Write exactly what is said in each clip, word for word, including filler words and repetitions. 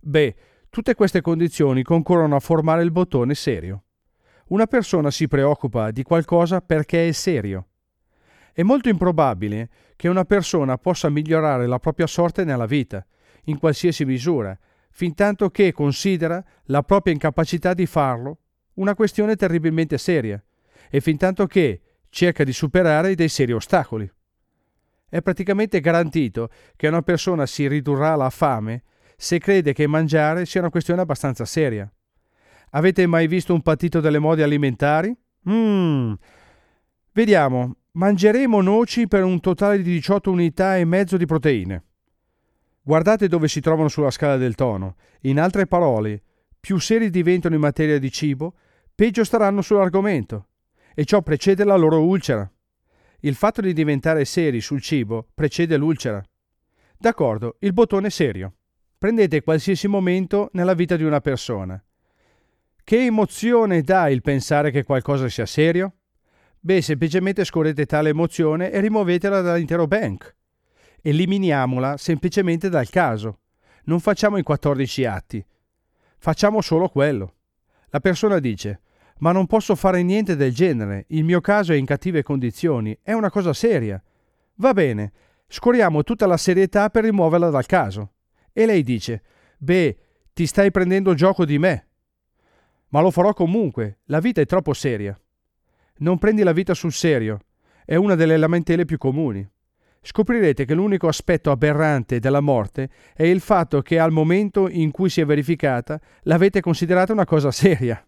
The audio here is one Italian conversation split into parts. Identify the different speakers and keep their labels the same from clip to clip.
Speaker 1: Beh, tutte queste condizioni concorrono a formare il bottone serio. Una persona si preoccupa di qualcosa perché è serio. È molto improbabile che una persona possa migliorare la propria sorte nella vita, in qualsiasi misura, fintanto che considera la propria incapacità di farlo una questione terribilmente seria e fintanto che cerca di superare dei seri ostacoli. È praticamente garantito che una persona si ridurrà alla fame se crede che mangiare sia una questione abbastanza seria. Avete mai visto un patito delle mode alimentari? Mmm. Vediamo, mangeremo noci per un totale di diciotto unità e mezzo di proteine. Guardate dove si trovano sulla scala del tono. In altre parole, più seri diventano in materia di cibo, peggio staranno sull'argomento. E ciò precede la loro ulcera. Il fatto di diventare seri sul cibo precede l'ulcera. D'accordo, il bottone serio. Prendete qualsiasi momento nella vita di una persona. Che emozione dà il pensare che qualcosa sia serio? Beh, semplicemente scorrete tale emozione e rimuovetela dall'intero bank. Eliminiamola semplicemente dal caso. Non facciamo i quattordici atti. Facciamo solo quello. La persona dice: ma non posso fare niente del genere, il mio caso è in cattive condizioni, è una cosa seria. Va bene, scorriamo tutta la serietà per rimuoverla dal caso. E lei dice: beh, ti stai prendendo gioco di me. Ma lo farò comunque, la vita è troppo seria. Non prendi la vita sul serio, è una delle lamentele più comuni. Scoprirete che l'unico aspetto aberrante della morte è il fatto che al momento in cui si è verificata l'avete considerata una cosa seria.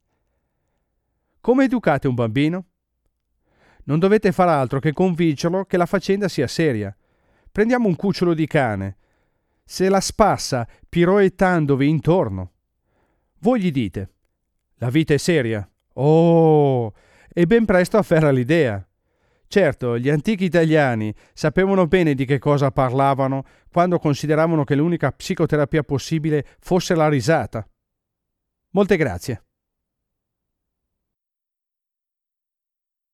Speaker 1: Come educate un bambino? Non dovete far altro che convincerlo che la faccenda sia seria. Prendiamo un cucciolo di cane. Se la spassa piroettandovi intorno. Voi gli dite: la vita è seria. Oh, e ben presto afferra l'idea. Certo, gli antichi italiani sapevano bene di che cosa parlavano quando consideravano che l'unica psicoterapia possibile fosse la risata. Molte grazie.